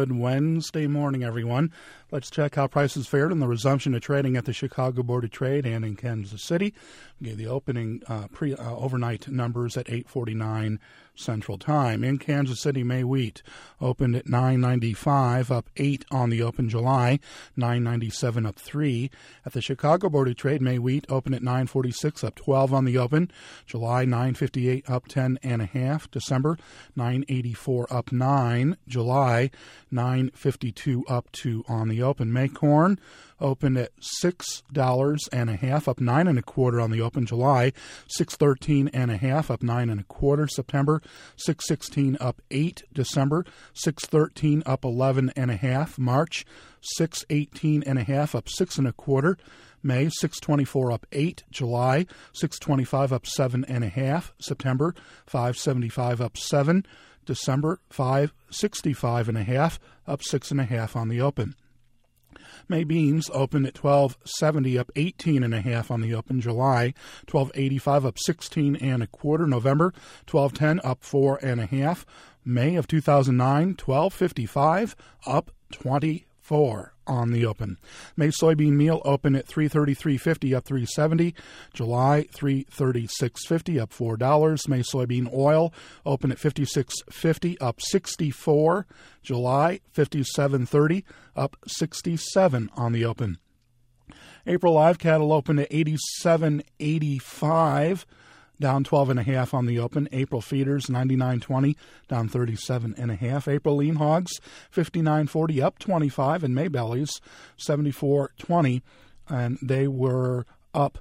good Wednesday morning, everyone. Let's check how prices fared in the resumption of trading at the Chicago Board of Trade and in Kansas City. We gave the opening overnight numbers at 8:49 Central Time. In Kansas City, May wheat opened at $9.95, up 8 on the open. July, $9.97, up 3. At the Chicago Board of Trade, May wheat opened at $9.46, up 12 on the open. July, $9.58, up 10.5. December, $9.84, up 9. July, $9.52, up 2 on the open. May corn opened at $6.50, up 9 1/4 on the open. July, $6.13.5, up 9 1/4. September, $6.16, up 8. December, $6.13, up 11.5. March, $6.18.5, up 6 1/4. May, $6.24, up 8. July, $6.25, up 7.5. September, $5.75, up 7. December, $5.65.5, up 6.5 on the open. May beans opened at $12.70, up 18.5 on the open. July, $12.85, up 16 1/4. November, $12.10, up 4.5. May of 2009, $12.55, up 24 on the open. May soybean meal opened at $333.50, up 3.70. July, $336.50, up $4. May soybean oil opened at $56.50, up 64. July, $57.30, up 67 on the open. April live cattle opened at $87.85, down 12.5 on the open. April feeders, $99.20, down 37.5. April lean hogs, $59.40, up 25. And May bellies, $74.20, and they were up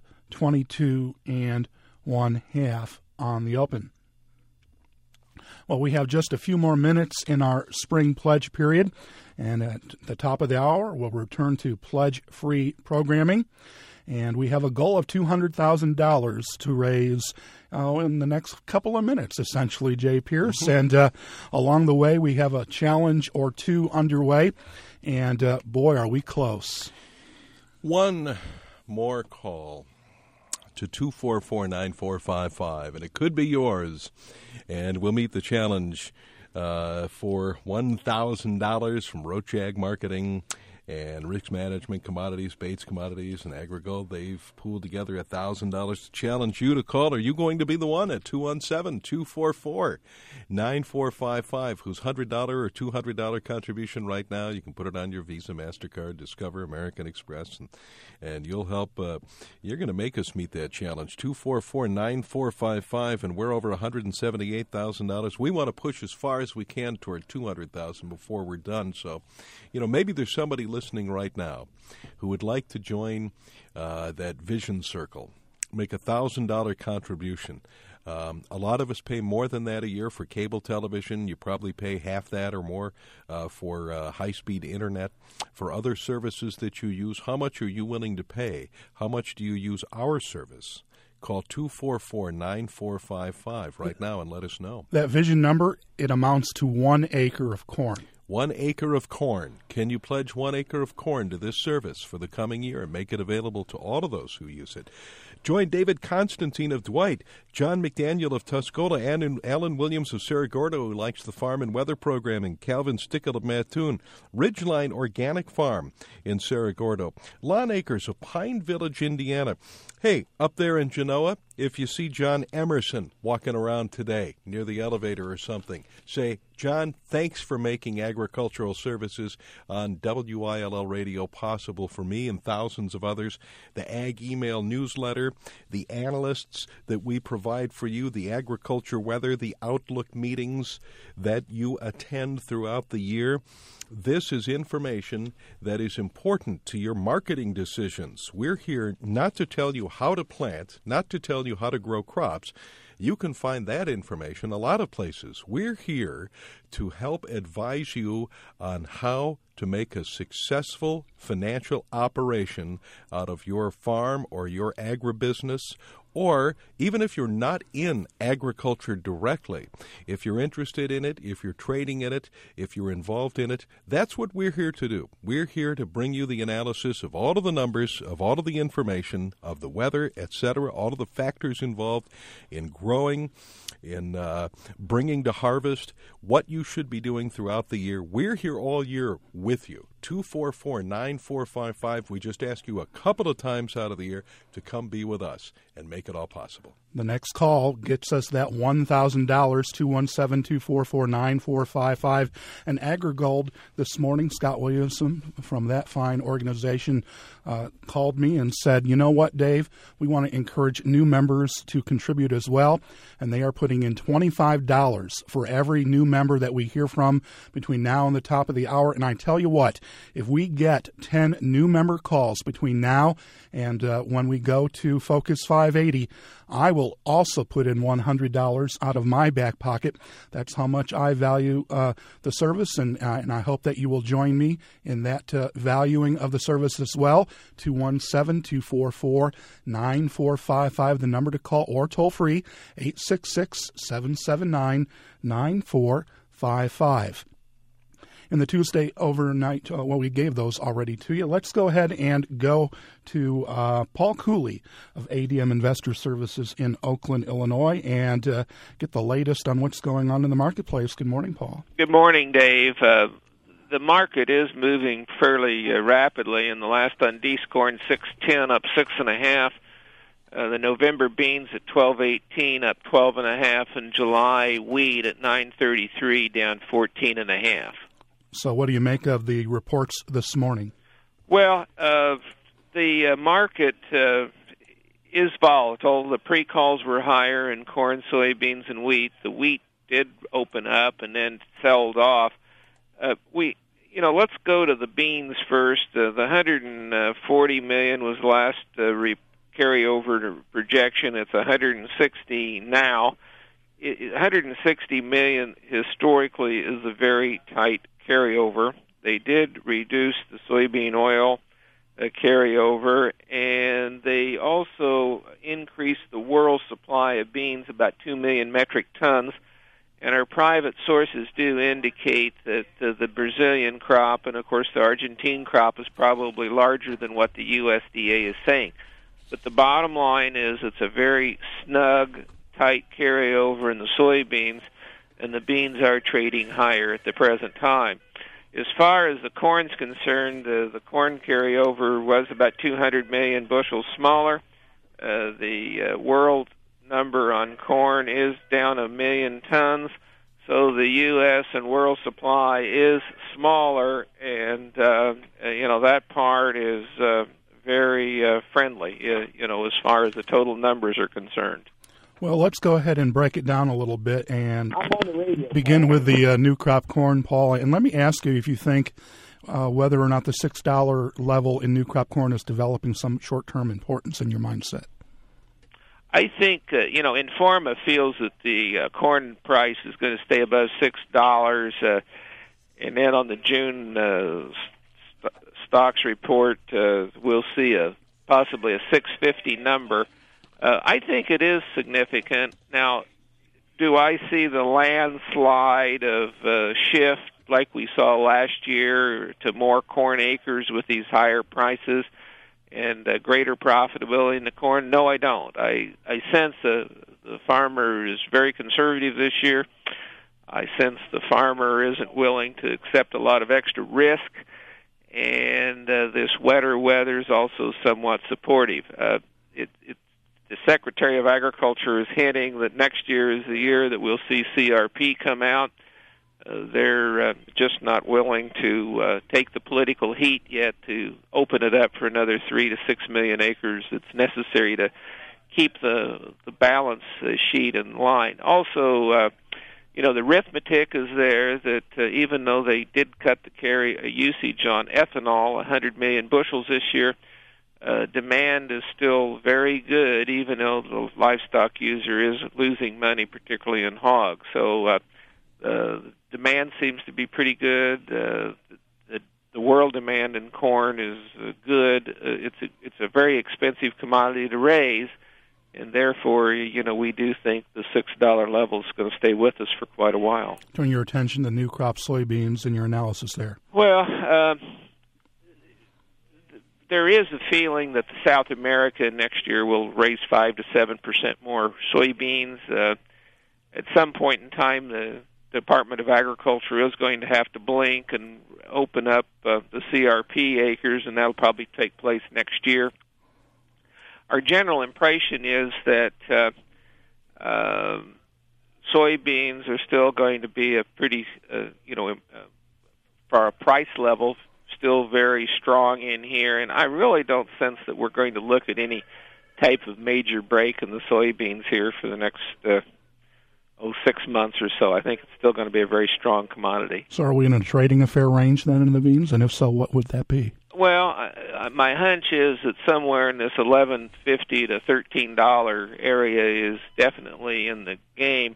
22.5 on the open. Well, we have just a few more minutes in our spring pledge period, and at the top of the hour, we'll return to pledge-free programming. And we have a goal of $200,000 to raise in the next couple of minutes, essentially, Jay Pierce. Mm-hmm. And along the way, we have a challenge or two underway. And, boy, are we close. One more call to 244-9455, and it could be yours. And we'll meet the challenge for $1,000 from Roach Ag Marketing and Risk Management Commodities, Bates Commodities, and Agrigold. They've pooled together $1,000 to challenge you to call. Are you going to be the one at 217-244-9455? Whose $100 or $200 contribution right now? You can put it on your Visa, MasterCard, Discover, American Express, and you'll help. You're going to make us meet that challenge. 244-9455, and we're over $178,000. We want to push as far as we can toward $200,000 before we're done. So, maybe there's somebody listening right now who would like to join that vision circle, make $1,000 contribution. A lot of us pay more than that a year for cable television. You probably pay half that or more for high-speed internet. For other services that you use, how much are you willing to pay? How much do you use our service? Call 244-9455 right now and let us know. That vision number, it amounts to 1 acre of corn. 1 acre of corn. Can you pledge 1 acre of corn to this service for the coming year and make it available to all of those who use it? Join David Constantine of Dwight, John McDaniel of Tuscola, and Alan Williams of Cerro Gordo, who likes the farm and weather programming, Calvin Stickle of Mattoon, Ridgeline Organic Farm in Cerro Gordo, Lawn Acres of Pine Village, Indiana. Hey, up there in Genoa, if you see John Emerson walking around today near the elevator or something, say, John, thanks for making agricultural services on WILL Radio possible for me and thousands of others. The Ag Email newsletter, the analysts that we provide for you, the agriculture weather, the Outlook meetings that you attend throughout the year. This is information that is important to your marketing decisions. We're here not to tell you how to plant, not to tell you how to grow crops. You can find that information a lot of places. We're here to help advise you on how to make a successful financial operation out of your farm or your agribusiness Or even if you're not in agriculture directly, if you're interested in it, if you're trading in it, if you're involved in it, that's what we're here to do. We're here to bring you the analysis of all of the numbers, of all of the information, of the weather, etc., all of the factors involved in growing, in bringing to harvest, what you should be doing throughout the year. We're here all year with you. 244-9455. We just ask you a couple of times out of the year to come be with us and make it all possible. The next call gets us that $1,000, 217-244-9455. And AgriGold this morning, Scott Williamson from that fine organization called me and said, you know what, Dave, we want to encourage new members to contribute as well. And they are putting in $25 for every new member that we hear from between now and the top of the hour. And I tell you what, if we get 10 new member calls between now and when we go to Focus 580, I will also put in $100 out of my back pocket. That's how much I value the service, and I hope that you will join me in that valuing of the service as well. 217-244-9455, the number to call, or toll free, 866-779-9455. In the Tuesday overnight, we gave those already to you. Let's go ahead and go to Paul Cooley of ADM Investor Services in Oakland, Illinois, and get the latest on what's going on in the marketplace. Good morning, Paul. Good morning, Dave. The market is moving fairly rapidly. In the last undies corn, 610 up 6.5. The November beans at 12.18 up 12.5, and July wheat at 9.33 down 14.5. So what do you make of the reports this morning? Well, the market is volatile. The pre-calls were higher in corn, soybeans, and wheat. The wheat did open up and then sold off. Let's go to the beans first. The 140 million was last carryover projection. It's 160 now. 160 million historically is a very tight carryover. They did reduce the soybean oil carryover, and they also increased the world supply of beans about 2 million metric tons. And our private sources do indicate that the Brazilian crop and, of course, the Argentine crop is probably larger than what the USDA is saying. But the bottom line is it's a very snug, tight carryover in the soybeans, and the beans are trading higher at the present time. As far as the corn's concerned, the corn carryover was about 200 million bushels smaller. The world number on corn is down 1 million tons, so the U.S. and world supply is smaller, and that part is very friendly, as far as the total numbers are concerned. Well, let's go ahead and break it down a little bit and begin with the new crop corn, Paul. And let me ask you if you think whether or not the $6 level in new crop corn is developing some short-term importance in your mindset. I think, Informa feels that the corn price is going to stay above $6, and then on the June stocks report, we'll see possibly a $6.50 number. I think it is significant. Now, do I see the landslide of shift like we saw last year to more corn acres with these higher prices and greater profitability in the corn? No, I don't. I sense the farmer is very conservative this year. I sense the farmer isn't willing to accept a lot of extra risk, and this wetter weather is also somewhat supportive. The Secretary of Agriculture is hinting that next year is the year that we'll see CRP come out. They're just not willing to take the political heat yet to open it up for another 3 to 6 million acres that's necessary to keep the balance sheet in line. Also, the arithmetic is there that even though they did cut the carry usage on ethanol, 100 million bushels this year, demand is still very good, even though the livestock user is losing money, particularly in hogs. So demand seems to be pretty good. The world demand in corn is good. It's a very expensive commodity to raise, and therefore, we do think the $6 level is going to stay with us for quite a while. Turn your attention to new crop soybeans and your analysis there. Well, there is a feeling that South America next year will raise 5 to 7% more soybeans. At some point in time, the Department of Agriculture is going to have to blink and open up the CRP acres, and that'll probably take place next year. Our general impression is that soybeans are still going to be a pretty, for a price level, still very strong in here, and I really don't sense that we're going to look at any type of major break in the soybeans here for the next 6 months or so. I think it's still going to be a very strong commodity. So are we in a trading a fair range then in the beans, and if so, what would that be? Well, my hunch is that somewhere in this $11.50 to $13 area is definitely in the game.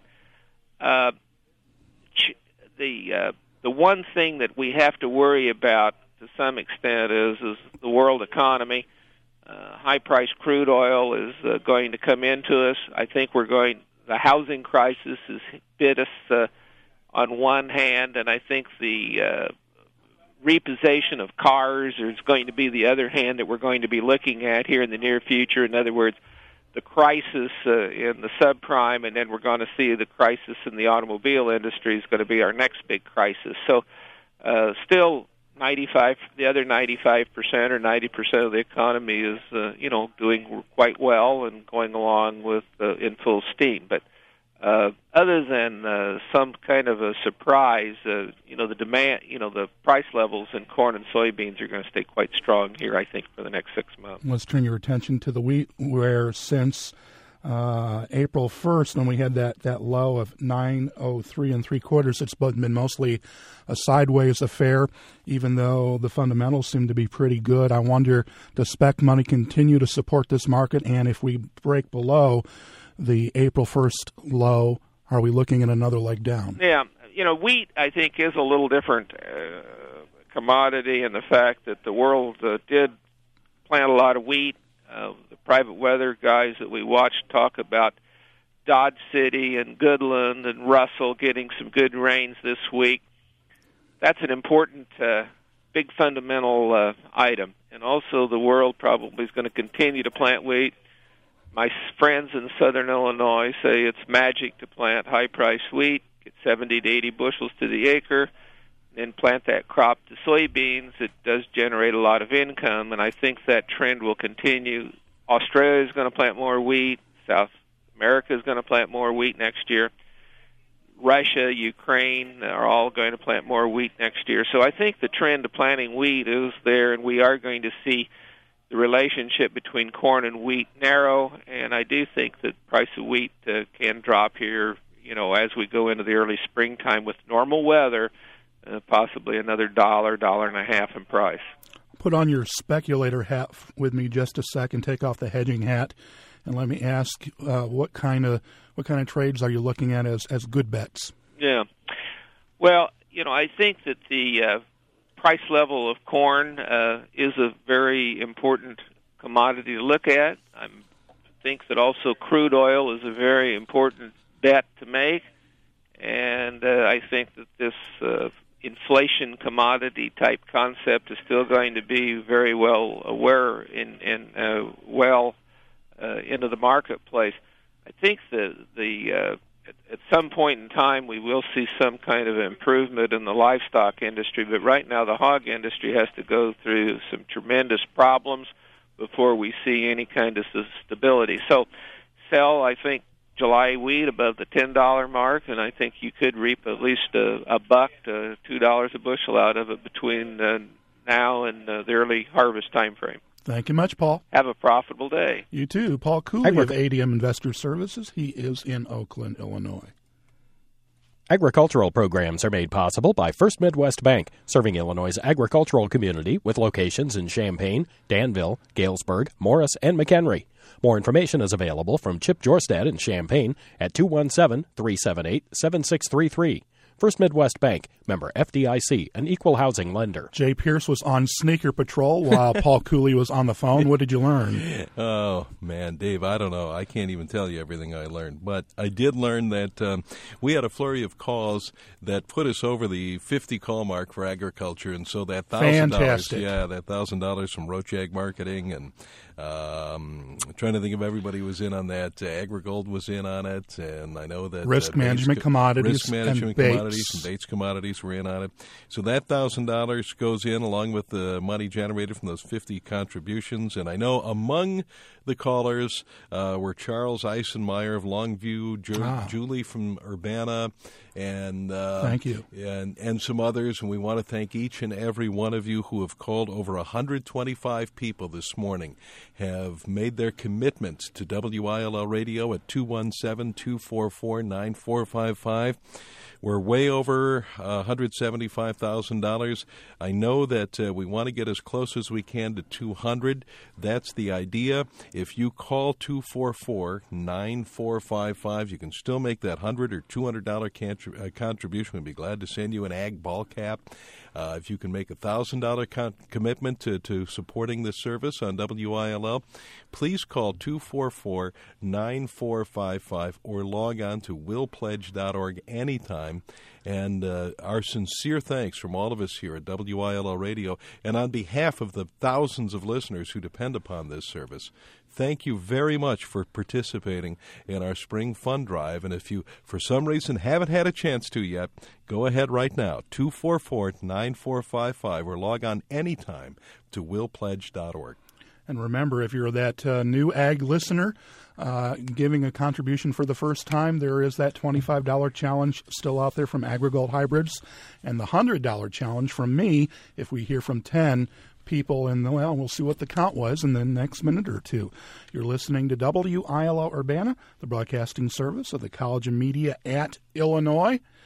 The one thing that we have to worry about to some extent is the world economy. High-priced crude oil is going to come into us. I think the housing crisis has bit us on one hand, and I think the repossession of cars is going to be the other hand that we're going to be looking at here in the near future. In other words, the crisis in the subprime, and then we're going to see the crisis in the automobile industry is going to be our next big crisis. So still, the other 95% or 90% of the economy is, doing quite well and going along with in full steam. But other than some kind of a surprise, the demand, the price levels in corn and soybeans are going to stay quite strong here, I think, for the next 6 months. Let's turn your attention to the wheat, where since April 1st, when we had that low of 9.03 3/4, it's been mostly a sideways affair, even though the fundamentals seem to be pretty good. I wonder, does spec money continue to support this market? And if we break below the April 1st low, are we looking at another leg down? Yeah. Wheat, I think, is a little different commodity in the fact that the world did plant a lot of wheat. The private weather guys that we watched talk about Dodge City and Goodland and Russell getting some good rains this week. That's an important, big fundamental item. And also the world probably is going to continue to plant wheat. My friends in southern Illinois say it's magic to plant high-priced wheat, get 70 to 80 bushels to the acre, then plant that crop to soybeans. It does generate a lot of income, and I think that trend will continue. Australia is going to plant more wheat. South America is going to plant more wheat next year. Russia, Ukraine are all going to plant more wheat next year. So I think the trend of planting wheat is there, and we are going to see the relationship between corn and wheat narrow, and I do think that the price of wheat can drop here, as we go into the early springtime with normal weather, possibly another $1.50 in price. Put on your speculator hat with me just a second. Take off the hedging hat, and let me ask, what kind of trades are you looking at as good bets? Yeah, well, I think that the price level of corn is a very important commodity to look at. I think that also crude oil is a very important bet to make, and I think that this inflation commodity type concept is still going to be very well aware into the marketplace. I think at some point in time we will see some kind of improvement in the livestock industry, but right now the hog industry has to go through some tremendous problems before we see any kind of stability. So sell, I think, July wheat above the $10 mark, and I think you could reap at least $1 to $2 a bushel out of it between now and the early harvest time frame. Thank you much, Paul. Have a profitable day. You too. Paul Cooley of ADM Investor Services. He is in Oakland, Illinois. Agricultural programs are made possible by First Midwest Bank, serving Illinois' agricultural community with locations in Champaign, Danville, Galesburg, Morris, and McHenry. More information is available from Chip Jorstad in Champaign at 217-378-7633. First Midwest Bank, member FDIC, an equal housing lender. Jay Pierce was on sneaker patrol while Paul Cooley was on the phone. What did you learn? Oh, man, Dave, I don't know. I can't even tell you everything I learned. But I did learn that we had a flurry of calls that put us over the 50 call mark for agriculture. And so that $1,000, that $1,000 from Roach Ag Marketing, and trying to think of everybody who was in on that. AgriGold was in on it, and I know that Risk Management Commodities and Bates Commodities were in on it. So that $1,000 goes in along with the money generated from those 50 contributions. And I know among the callers were Charles Eisenmeyer of Longview, Julie from Urbana, and thank you, and some others. And we want to thank each and every one of you who have called. Over 125 people this morning have made their commitments to WILL Radio at 217-244-9455. We're way over $175,000. I know that we want to get as close as we can to 200. That's the idea. If you call 244-9455, you can still make that $100 or $200 contribution. We'd be glad to send you an ag ball cap. If you can make a $1,000 commitment to supporting this service on WILL, please call 244-9455 or log on to willpledge.org anytime. And our sincere thanks from all of us here at WILL Radio, and on behalf of the thousands of listeners who depend upon this service, thank you very much for participating in our spring fund drive. And if you, for some reason, haven't had a chance to yet, go ahead right now, 244-9455, or log on anytime to willpledge.org. And remember, if you're that new ag listener giving a contribution for the first time, there is that $25 challenge still out there from AgriGold Hybrids, and the $100 challenge from me if we hear from 10 people, and we'll see what the count was in the next minute or two. You're listening to WILL Urbana, the broadcasting service of the College of Media at Illinois.